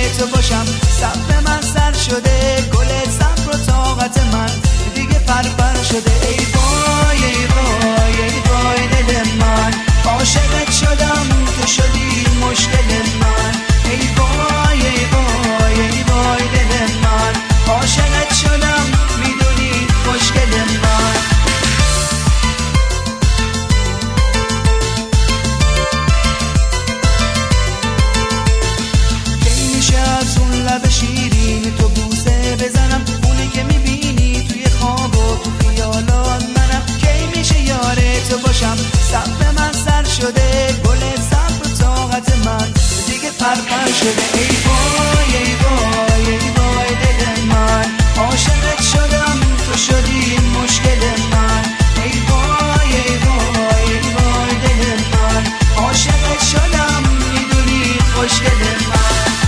تو باشم. صبر من سر شده، گل صبر و طاقت من دیگه پرپر شده. ای وای ای وای ای وای دل من، عاشقت شدم تو شدی مشکل من. ای وای ای وای ای وای دل من، عاشقت شدم میدونی مشکل من. کی میشه از اون لب شیرین تو بوسه بزنم، اونی که میبینی توی خواب و تو خیالات منم. کی میشه یاره تو باشم، صبر من سر شده، گل صبر و طاقت من دیگه پرپر شده. ای وای ای وای ای وای دل من، عاشقت شدم تو شدی مشکل من. ای وای ای وای ای وای دل من، عاشقت شدم میدونی خوشگل من.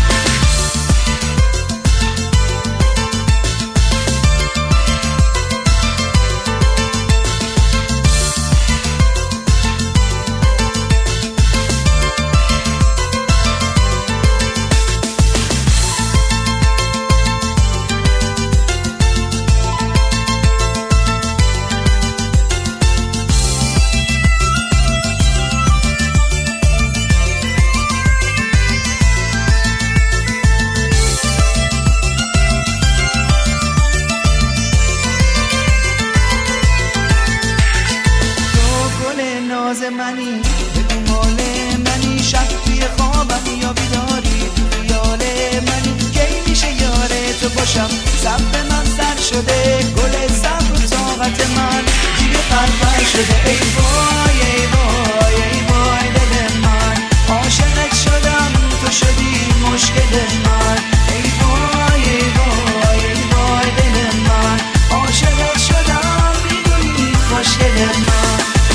ناز منی بگو مال منی، شب توی خوابم یا بیداری تو خیال منی. کی میشه یاره تو باشم، صبر من سر شده، گل صبر و طاقت من دیگه پرپر شده. ای وای ای وای ای وای دل من، عاشقت شدم تو شدی مشکل من. ای وای ای وای ای وای دل من، عاشقت شدم میدونی خوشگل من.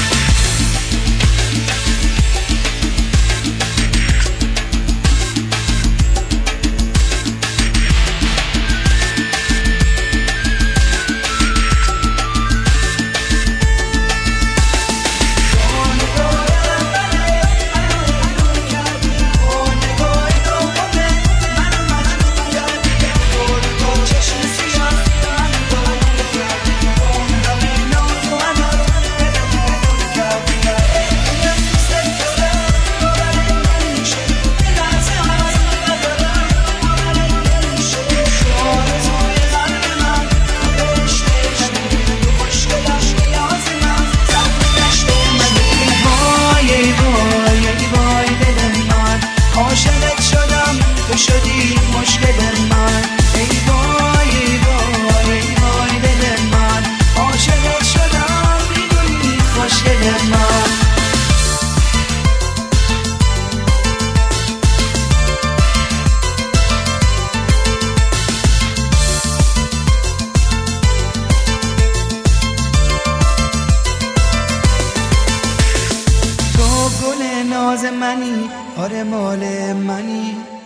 عاشقت شدم تو شدی مشکل من. ای وای ای وای ای وای دل من، عاشقت شدم میدونی خوشگل من. تو گل ناز منی، آره مال منی.